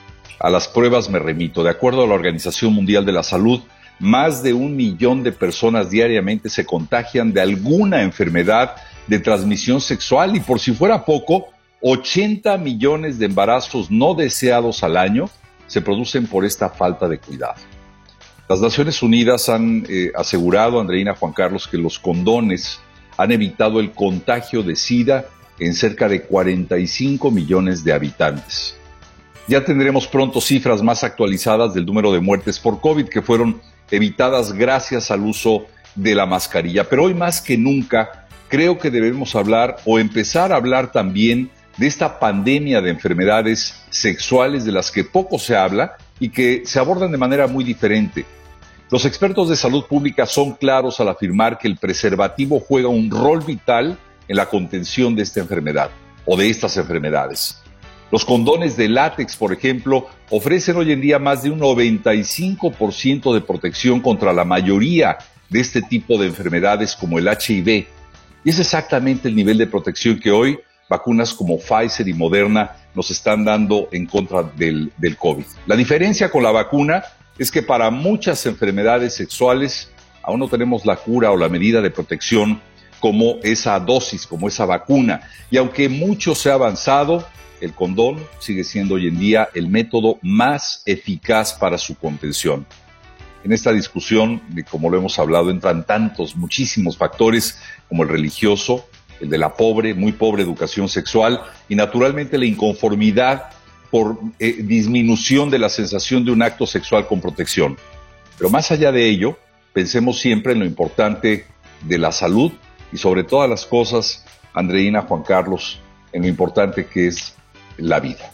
H: a las pruebas me remito. De acuerdo a la Organización Mundial de la Salud, más de un millón de personas diariamente se contagian de alguna enfermedad de transmisión sexual, y por si fuera poco, ochenta millones de embarazos no deseados al año se producen por esta falta de cuidado. Las Naciones Unidas han eh, asegurado, Andreina, Juan Carlos, que los condones han evitado el contagio de SIDA en cerca de cuarenta y cinco millones de habitantes. Ya tendremos pronto cifras más actualizadas del número de muertes por COVID que fueron evitadas gracias al uso de la mascarilla. Pero hoy más que nunca creo que debemos hablar o empezar a hablar también de esta pandemia de enfermedades sexuales de las que poco se habla y que se abordan de manera muy diferente. Los expertos de salud pública son claros al afirmar que el preservativo juega un rol vital en la contención de esta enfermedad o de estas enfermedades. Los condones de látex, por ejemplo, ofrecen hoy en día más de un noventa y cinco por ciento de protección contra la mayoría de este tipo de enfermedades como el H I V. Y es exactamente el nivel de protección que hoy vacunas como Pfizer y Moderna nos están dando en contra del, del COVID. La diferencia con la vacuna es que para muchas enfermedades sexuales aún no tenemos la cura o la medida de protección como esa dosis, como esa vacuna. Y aunque mucho se ha avanzado, el condón sigue siendo hoy en día el método más eficaz para su contención. En esta discusión, como lo hemos hablado, entran tantos, muchísimos factores como el religioso, el de la pobre, muy pobre educación sexual y naturalmente la inconformidad por eh, disminución de la sensación de un acto sexual con protección. Pero más allá de ello, pensemos siempre en lo importante de la salud y sobre todas las cosas, Andreina, Juan Carlos, en lo importante que es la vida.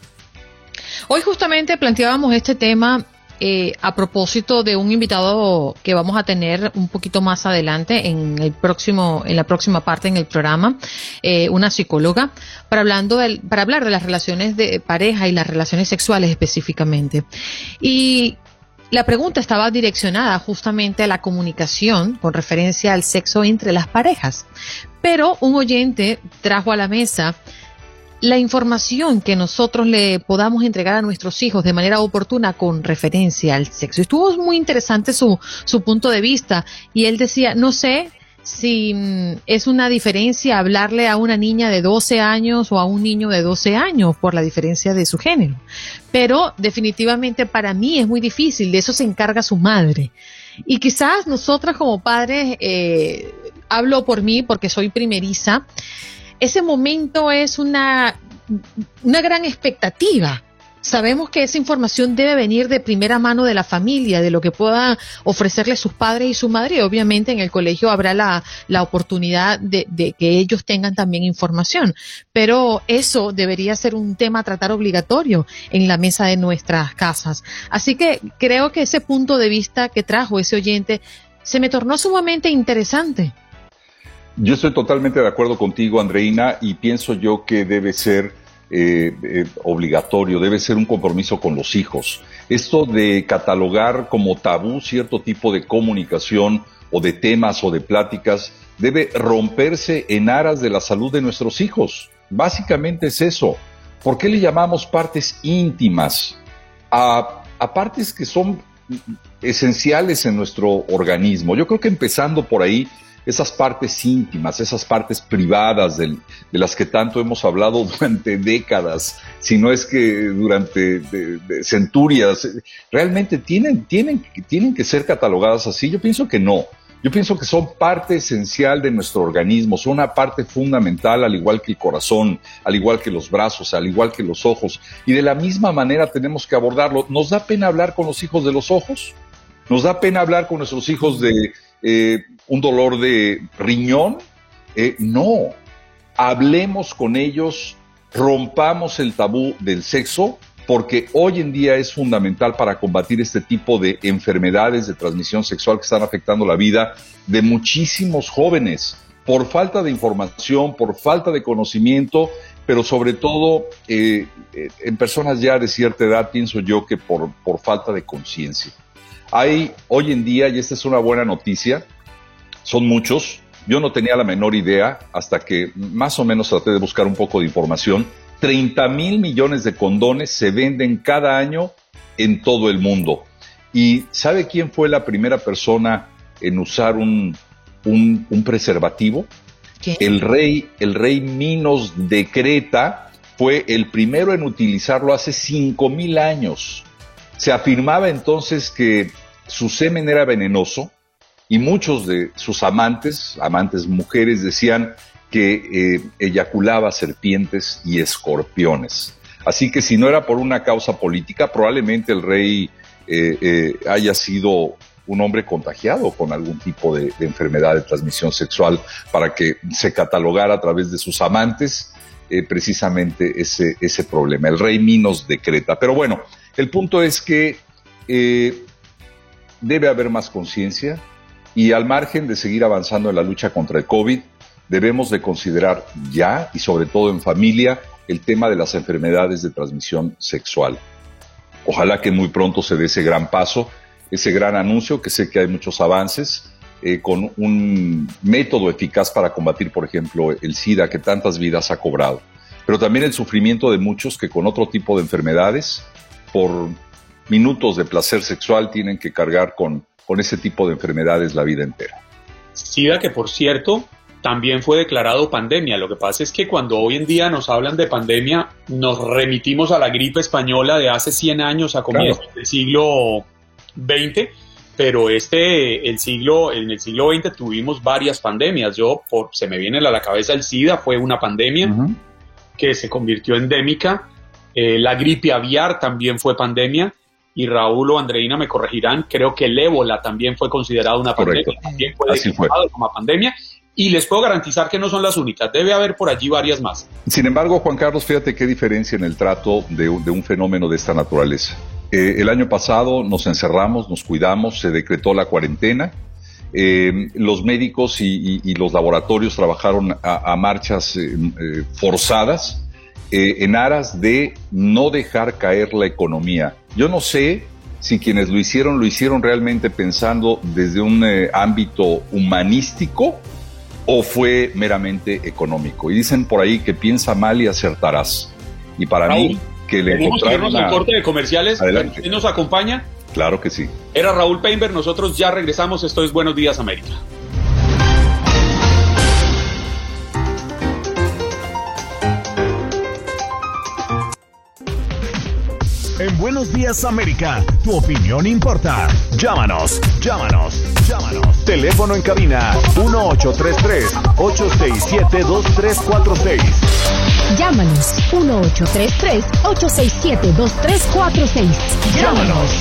G: Hoy justamente planteábamos este tema eh, a propósito de un invitado que vamos a tener un poquito más adelante en el próximo, en la próxima parte en el programa, eh, una psicóloga, para hablando del, para hablar de las relaciones de pareja y las relaciones sexuales específicamente. Y la pregunta estaba direccionada justamente a la comunicación con referencia al sexo entre las parejas. Pero un oyente trajo a la mesa la información que nosotros le podamos entregar a nuestros hijos de manera oportuna con referencia al sexo. Estuvo muy interesante su, su punto de vista y él decía, no sé si mm, es una diferencia hablarle a una niña de doce años o a un niño de doce años por la diferencia de su género, pero definitivamente para mí es muy difícil, de eso se encarga su madre. Y quizás nosotras como padres, eh, hablo por mí porque soy primeriza, ese momento es una, una gran expectativa. Sabemos que esa información debe venir de primera mano de la familia, de lo que puedan ofrecerle sus padres y su madre, y obviamente en el colegio habrá la, la oportunidad de, de que ellos tengan también información. Pero eso debería ser un tema a tratar obligatorio en la mesa de nuestras casas. Así que creo que ese punto de vista que trajo ese oyente se me tornó sumamente interesante.
H: Yo estoy totalmente de acuerdo contigo, Andreina, y pienso yo que debe ser eh, eh, obligatorio, debe ser un compromiso con los hijos. Esto de catalogar como tabú cierto tipo de comunicación o de temas o de pláticas debe romperse en aras de la salud de nuestros hijos. Básicamente es eso. ¿Por qué le llamamos partes íntimas a, a partes que son esenciales en nuestro organismo? Yo creo que empezando por ahí, esas partes íntimas, esas partes privadas del, de las que tanto hemos hablado durante décadas, si no es que durante de, de centurias, realmente tienen, tienen, tienen que ser catalogadas así. Yo pienso que no. Yo pienso que son parte esencial de nuestro organismo, son una parte fundamental, al igual que el corazón, al igual que los brazos, al igual que los ojos. Y de la misma manera tenemos que abordarlo. ¿Nos da pena hablar con los hijos de los ojos? ¿Nos da pena hablar con nuestros hijos de eh, un dolor de riñón? Eh, no. Hablemos con ellos, rompamos el tabú del sexo, porque hoy en día es fundamental para combatir este tipo de enfermedades de transmisión sexual que están afectando la vida de muchísimos jóvenes, por falta de información, por falta de conocimiento, pero sobre todo eh, en personas ya de cierta edad, pienso yo que por, por falta de conciencia. Hay hoy en día, y esta es una buena noticia, son muchos, yo no tenía la menor idea hasta que más o menos traté de buscar un poco de información. treinta mil millones de condones se venden cada año en todo el mundo. ¿Y sabe quién fue la primera persona en usar un, un, un preservativo? ¿Qué? El rey, el rey Minos de Creta fue el primero en utilizarlo hace cinco mil años. Se afirmaba entonces que su semen era venenoso y muchos de sus amantes, amantes mujeres, decían que eh, eyaculaba serpientes y escorpiones. Así que si no era por una causa política, probablemente el rey eh, eh, haya sido un hombre contagiado con algún tipo de, de enfermedad de transmisión sexual para que se catalogara a través de sus amantes eh, precisamente ese, ese problema, el rey Minos de Creta. Pero bueno, el punto es que eh, debe haber más conciencia y al margen de seguir avanzando en la lucha contra el COVID, debemos de considerar ya, y sobre todo en familia, el tema de las enfermedades de transmisión sexual. Ojalá que muy pronto se dé ese gran paso, ese gran anuncio, que sé que hay muchos avances, eh, con un método eficaz para combatir, por ejemplo, el SIDA, que tantas vidas ha cobrado. Pero también el sufrimiento de muchos que con otro tipo de enfermedades, por minutos de placer sexual, tienen que cargar con, con ese tipo de enfermedades la vida entera.
C: SIDA, que por cierto también fue declarado pandemia. Lo que pasa es que cuando hoy en día nos hablan de pandemia, nos remitimos a la gripe española de hace cien años, a comienzos claro. del siglo veinte, pero este, el siglo, en el siglo veinte tuvimos varias pandemias. Yo, por, se me viene a la cabeza el SIDA, fue una pandemia uh-huh. que se convirtió endémica. Eh, la gripe aviar también fue pandemia. Y Raúl o Andreina me corregirán, creo que el ébola también fue considerado una
H: Correcto.
C: pandemia, también fue declarado como pandemia. Y les puedo garantizar que no son las únicas, debe haber por allí varias más.
H: Sin embargo, Juan Carlos, fíjate qué diferencia en el trato de, de un fenómeno de esta naturaleza. Eh, el año pasado nos encerramos, nos cuidamos, se decretó la cuarentena, eh, los médicos y, y, y los laboratorios trabajaron a, a marchas eh, eh, forzadas eh, en aras de no dejar caer la economía. Yo no sé si quienes lo hicieron, lo hicieron realmente pensando desde un eh, ámbito humanístico o fue meramente económico. Y dicen por ahí que piensa mal y acertarás. Y para Raúl, mí, que le encontraron
C: al corte de comerciales.
H: Adelante.
C: ¿Quién nos acompaña?
H: Claro que sí.
C: Era Raúl Painberg, nosotros ya regresamos. Esto es Buenos Días, América.
A: En Buenos Días América, tu opinión importa. Llámanos, llámanos, llámanos. Teléfono en cabina uno ocho tres tres, ocho seis siete, dos tres cuatro seis.
I: Llámanos uno ocho tres tres, ocho seis siete, dos tres cuatro seis. Llámanos.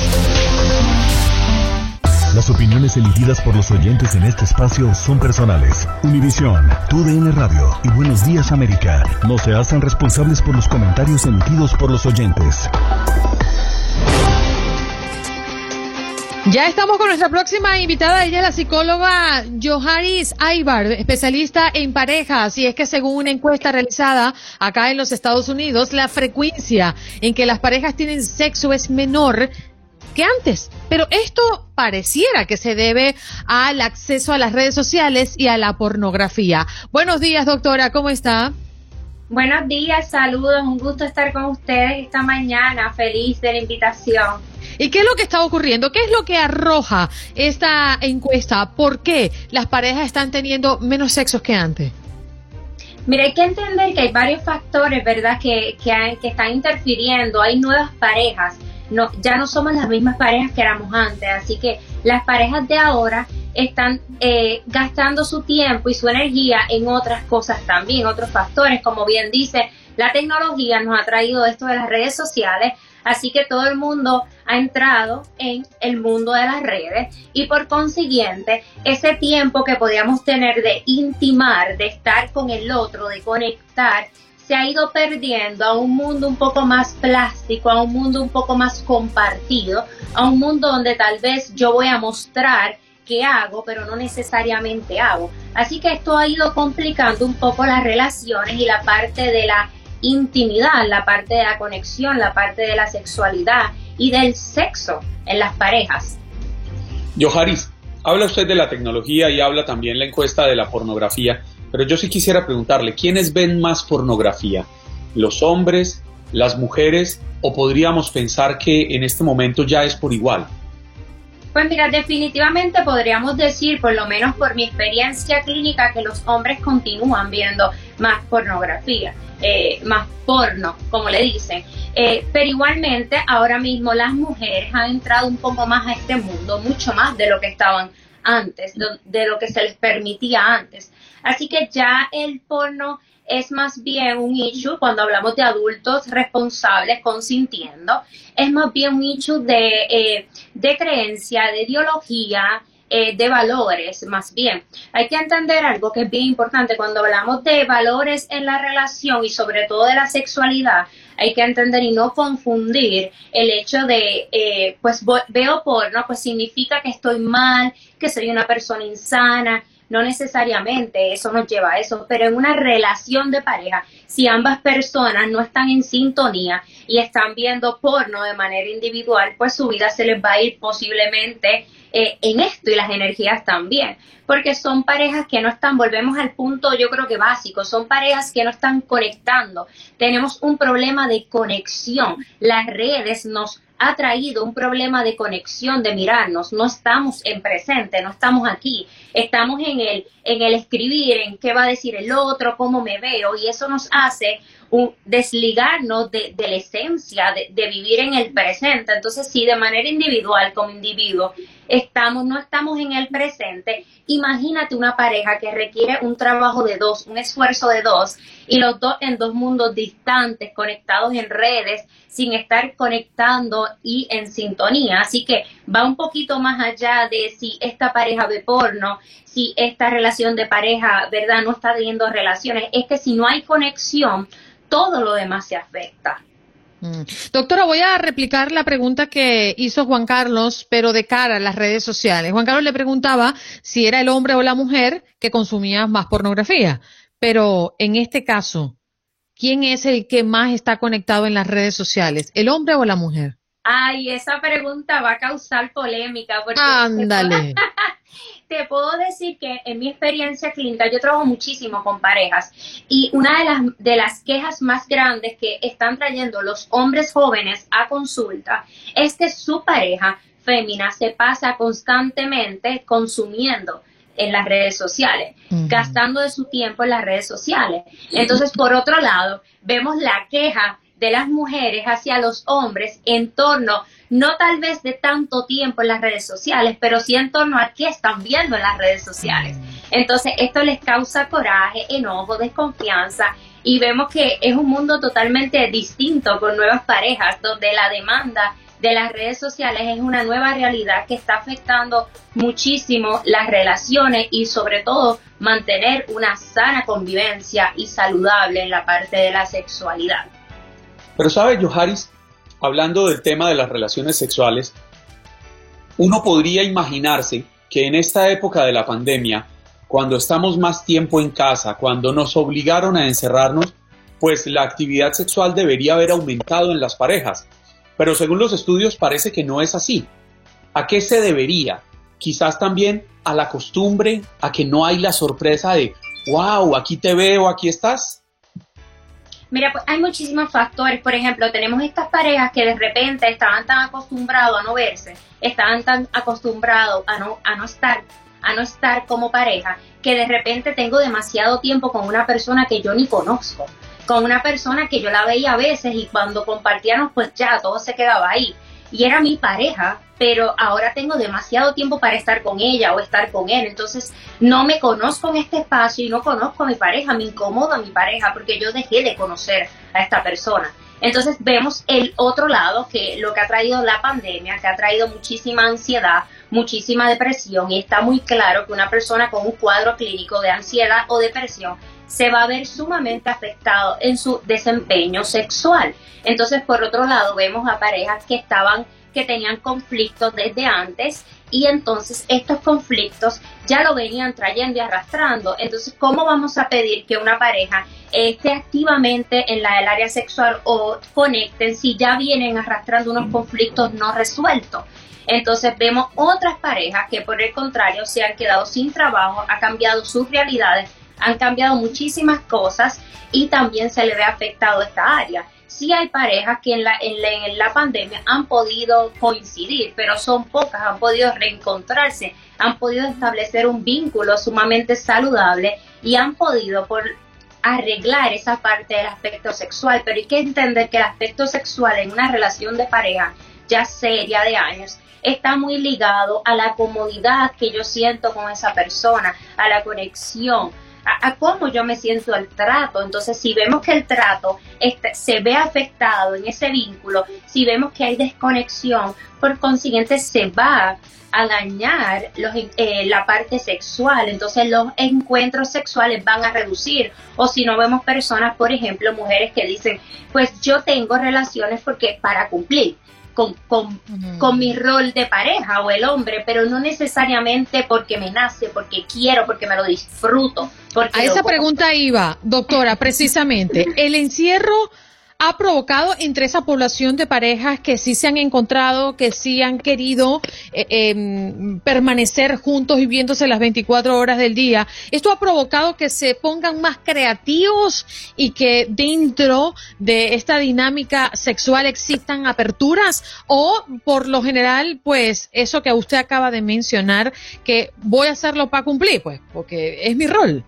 A: Las opiniones emitidas por los oyentes en este espacio son personales. Univisión, Tu D N Radio y Buenos Días América no se hacen responsables por los comentarios emitidos por los oyentes.
G: Ya estamos con nuestra próxima invitada, ella es la psicóloga Yoharis Aybar, especialista en parejas, y es que según una encuesta realizada acá en los Estados Unidos, la frecuencia en que las parejas tienen sexo es menor que antes, pero esto pareciera que se debe al acceso a las redes sociales y a la pornografía. Buenos días, doctora, ¿cómo está?
J: Buenos días, saludos, un gusto estar con ustedes esta mañana, feliz de la invitación.
G: ¿Y qué es lo que está ocurriendo? ¿Qué es lo que arroja esta encuesta? ¿Por qué las parejas están teniendo menos sexo que antes?
J: Mira, hay que entender que hay varios factores, ¿verdad?, que, que, hay, que están interfiriendo. Hay nuevas parejas, no, ya no somos las mismas parejas que éramos antes, así que las parejas de ahora están eh, gastando su tiempo y su energía en otras cosas también, otros factores. Como bien dice, la tecnología nos ha traído esto de las redes sociales, así que todo el mundo ha entrado en el mundo de las redes y por consiguiente ese tiempo que podíamos tener de intimar, de estar con el otro, de conectar, se ha ido perdiendo a un mundo un poco más plástico, a un mundo un poco más compartido, a un mundo donde tal vez yo voy a mostrar qué hago, pero no necesariamente hago. Así que esto ha ido complicando un poco las relaciones y la parte de la intimidad, la parte de la conexión, la parte de la sexualidad y del sexo en las parejas.
C: Yoharis, habla usted de la tecnología y habla también la encuesta de la pornografía, pero yo sí quisiera preguntarle, ¿quiénes ven más pornografía? ¿Los hombres, las mujeres, o podríamos pensar que en este momento ya es por igual?
J: Pues mira, definitivamente podríamos decir, por lo menos por mi experiencia clínica, que los hombres continúan viendo más pornografía, eh, más porno, como le dicen. Eh, pero igualmente, ahora mismo las mujeres han entrado un poco más a este mundo, mucho más de lo que estaban antes, de, de lo que se les permitía antes. Así que ya el porno es más bien un issue, cuando hablamos de adultos responsables, consintiendo, es más bien un issue de, eh, de creencia, de ideología, eh, de valores, más bien. Hay que entender algo que es bien importante, cuando hablamos de valores en la relación y sobre todo de la sexualidad, hay que entender y no confundir el hecho de, eh, pues veo porno, pues significa que estoy mal, que soy una persona insana. No necesariamente eso nos lleva a eso, pero en una relación de pareja, si ambas personas no están en sintonía y están viendo porno de manera individual, pues su vida se les va a ir posiblemente eh, en esto y las energías también, porque son parejas que no están, volvemos al punto yo creo que básico, son parejas que no están conectando, tenemos un problema de conexión, las redes nos ha traído un problema de conexión, de mirarnos, no estamos en presente, no estamos aquí, estamos en el, en el escribir, en qué va a decir el otro, cómo me veo, y eso nos hace un, desligarnos de, de la esencia de, de vivir en el presente. Entonces, si de manera individual, como individuo, estamos, no estamos en el presente, imagínate una pareja que requiere un trabajo de dos, un esfuerzo de dos, y los dos en dos mundos distantes, conectados en redes, sin estar conectando y en sintonía. Así que va un poquito más allá de si esta pareja ve porno, si esta relación de pareja, ¿verdad?, no está teniendo relaciones. Es que si no hay conexión, todo lo demás se afecta.
G: Mm. Doctora, voy a replicar la pregunta que hizo Juan Carlos, pero de cara a las redes sociales. Juan Carlos le preguntaba si era el hombre o la mujer que consumía más pornografía, pero en este caso, ¿quién es el que más está conectado en las redes sociales, el hombre o la mujer?
J: Ay, esa pregunta va a causar polémica. Porque
G: Ándale.
J: Te puedo decir que en mi experiencia clínica yo trabajo muchísimo con parejas y una de las, de las quejas más grandes que están trayendo los hombres jóvenes a consulta es que su pareja fémina se pasa constantemente consumiendo en las redes sociales, uh-huh. gastando de su tiempo en las redes sociales. Entonces, por otro lado, vemos la queja de las mujeres hacia los hombres en torno, no tal vez de tanto tiempo en las redes sociales, pero sí en torno a qué están viendo en las redes sociales. Entonces, esto les causa coraje, enojo, desconfianza, y vemos que es un mundo totalmente distinto con nuevas parejas, donde la demanda de las redes sociales es una nueva realidad que está afectando muchísimo las relaciones y sobre todo mantener una sana convivencia y saludable en la parte de la sexualidad.
C: Pero sabe, Yoharis, hablando del tema de las relaciones sexuales, uno podría imaginarse que en esta época de la pandemia, cuando estamos más tiempo en casa, cuando nos obligaron a encerrarnos, pues la actividad sexual debería haber aumentado en las parejas. Pero según los estudios parece que no es así. ¿A qué se debería? Quizás también a la costumbre, a que no hay la sorpresa de wow, aquí te veo, aquí estás.
J: Mira, pues hay muchísimos factores. Por ejemplo, tenemos estas parejas que de repente estaban tan acostumbrados a no verse, estaban tan acostumbrados a no, a no estar, a no estar como pareja, que de repente tengo demasiado tiempo con una persona que yo ni conozco, con una persona que yo la veía a veces y cuando compartíamos pues ya todo se quedaba ahí. Y era mi pareja, pero ahora tengo demasiado tiempo para estar con ella o estar con él. Entonces no me conozco en este espacio y no conozco a mi pareja, me incomoda mi pareja porque yo dejé de conocer a esta persona. Entonces vemos el otro lado, que lo que ha traído la pandemia, que ha traído muchísima ansiedad, muchísima depresión, y está muy claro que una persona con un cuadro clínico de ansiedad o depresión se va a ver sumamente afectado en su desempeño sexual. Entonces, por otro lado, vemos a parejas que estaban, que tenían conflictos desde antes, y entonces estos conflictos ya lo venían trayendo y arrastrando. Entonces, ¿cómo vamos a pedir que una pareja esté activamente en la del área sexual o conecten si ya vienen arrastrando unos conflictos no resueltos? Entonces vemos otras parejas que por el contrario se han quedado sin trabajo, ha cambiado sus realidades, han cambiado muchísimas cosas y también se le ve afectado esta área. Sí hay parejas que en la, en, la, en la pandemia han podido coincidir, pero son pocas, han podido reencontrarse, han podido establecer un vínculo sumamente saludable y han podido por arreglar esa parte del aspecto sexual. Pero hay que entender que el aspecto sexual en una relación de pareja ya seria de años está muy ligado a la comodidad que yo siento con esa persona, a la conexión, A, a cómo yo me siento al trato. Entonces, si vemos que el trato este, se ve afectado en ese vínculo, si vemos que hay desconexión, por consiguiente se va a dañar los, eh, la parte sexual. Entonces los encuentros sexuales van a reducir. O si no, vemos personas, por ejemplo, mujeres que dicen, pues yo tengo relaciones porque para cumplir Con, con, uh-huh. con mi rol de pareja, o el hombre, pero no necesariamente porque me nace, porque quiero, porque me lo disfruto. Porque
G: a esa pregunta iba, doctora, precisamente. El encierro ha provocado entre esa población de parejas que sí se han encontrado, que sí han querido eh, eh, permanecer juntos y viéndose las veinticuatro horas del día. Esto ha provocado que se pongan más creativos y que dentro de esta dinámica sexual existan aperturas, o por lo general, pues eso que usted acaba de mencionar, que voy a hacerlo para cumplir, pues, porque es mi rol.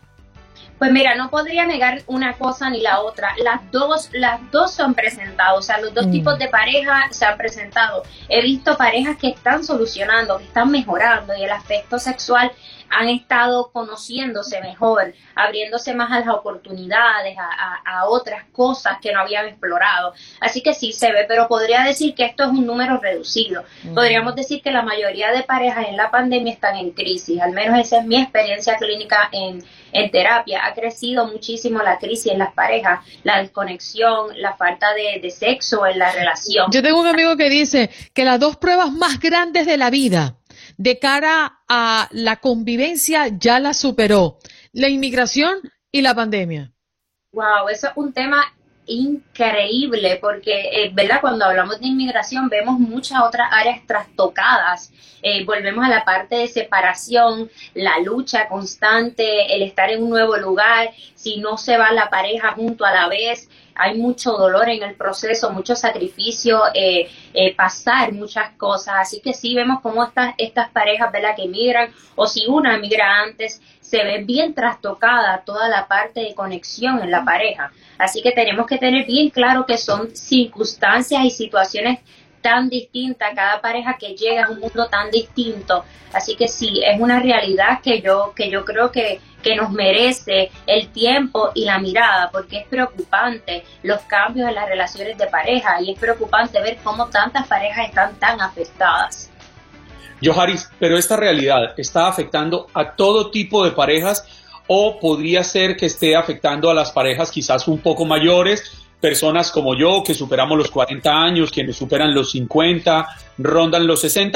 J: Pues mira, no podría negar una cosa ni la otra. Las dos, las dos se han presentado, o sea, los dos mm. tipos de pareja se han presentado. He visto parejas que están solucionando, que están mejorando, y el aspecto sexual han estado conociéndose mejor, abriéndose más a las oportunidades, a, a, a otras cosas que no habían explorado. Así que sí se ve, pero podría decir que esto es un número reducido. Mm. Podríamos decir que la mayoría de parejas en la pandemia están en crisis, al menos esa es mi experiencia clínica en, en terapia. Ha crecido muchísimo la crisis en las parejas, la desconexión, la falta de, de sexo en la relación.
G: Yo tengo un amigo que dice que las dos pruebas más grandes de la vida de cara a la convivencia ya la superó: la inmigración y la pandemia.
J: Wow, eso es un tema increíble porque, eh, ¿verdad? Cuando hablamos de inmigración vemos muchas otras áreas trastocadas. Eh, volvemos a la parte de separación, la lucha constante, el estar en un nuevo lugar, si no se va la pareja junto a la vez. Hay mucho dolor en el proceso, mucho sacrificio, eh, eh, pasar muchas cosas. Así que sí vemos cómo estas, estas parejas, ¿verdad?, que emigran, o si una emigra antes, se ve bien trastocada toda la parte de conexión en la pareja. Así que tenemos que tener bien claro que son circunstancias y situaciones tan distintas. Cada pareja que llega es un mundo tan distinto. Así que sí, es una realidad que yo, que yo creo que que nos merece el tiempo y la mirada, porque es preocupante los cambios en las relaciones de pareja, y es preocupante ver cómo tantas parejas están tan afectadas.
C: Yoharis, pero esta realidad está afectando a todo tipo de parejas, o podría ser que esté afectando a las parejas quizás un poco mayores, personas como yo que superamos los cuarenta años, quienes superan los cincuenta, rondan los sesenta,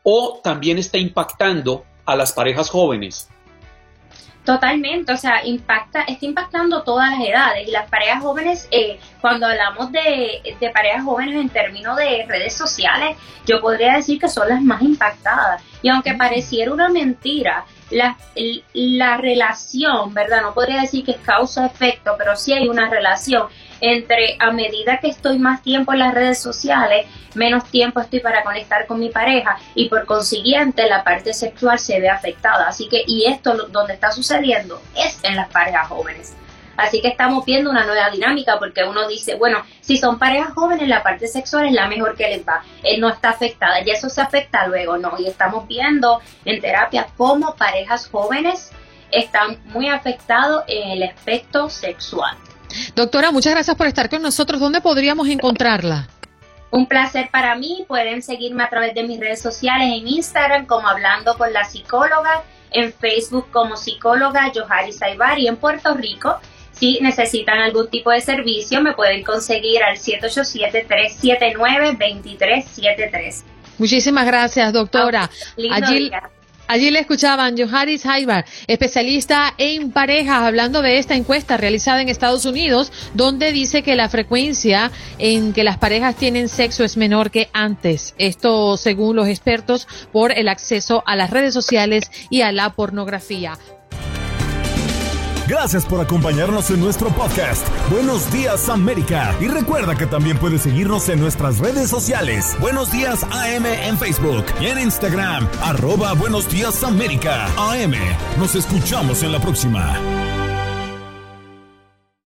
C: o también está impactando a las parejas jóvenes?
J: Totalmente, o sea, impacta, está impactando todas las edades y las parejas jóvenes, eh, cuando hablamos de, de parejas jóvenes en términos de redes sociales, yo podría decir que son las más impactadas. Y aunque pareciera una mentira, la, la relación, ¿verdad? No podría decir que es causa-efecto, pero sí hay una relación entre, a medida que estoy más tiempo en las redes sociales, menos tiempo estoy para conectar con mi pareja y por consiguiente la parte sexual se ve afectada. Así que, y esto donde está sucediendo es en las parejas jóvenes. Así que estamos viendo una nueva dinámica porque uno dice, bueno, si son parejas jóvenes, la parte sexual es la mejor que les va, él no está afectada, y eso se afecta luego, ¿no? Y estamos viendo en terapia cómo parejas jóvenes están muy afectados en el aspecto sexual.
G: Doctora, muchas gracias por estar con nosotros. ¿Dónde podríamos encontrarla?
J: Un placer para mí. Pueden seguirme a través de mis redes sociales en Instagram como Hablando con la Psicóloga, en Facebook como psicóloga Yoharis Aybar, y en Puerto Rico, si necesitan algún tipo de servicio, me pueden conseguir al siete ocho siete, tres siete nueve, dos tres siete tres.
G: Muchísimas gracias, doctora. Allí, allí le escuchaban Yoharis Aybar, especialista en parejas, hablando de esta encuesta realizada en Estados Unidos, donde dice que la frecuencia en que las parejas tienen sexo es menor que antes. Esto según los expertos por el acceso a las redes sociales y a la pornografía.
A: Gracias por acompañarnos en nuestro podcast Buenos Días América. Y recuerda que también puedes seguirnos en nuestras redes sociales. Buenos Días A M en Facebook y en Instagram, arroba Buenos Días América A M. Nos escuchamos en la próxima.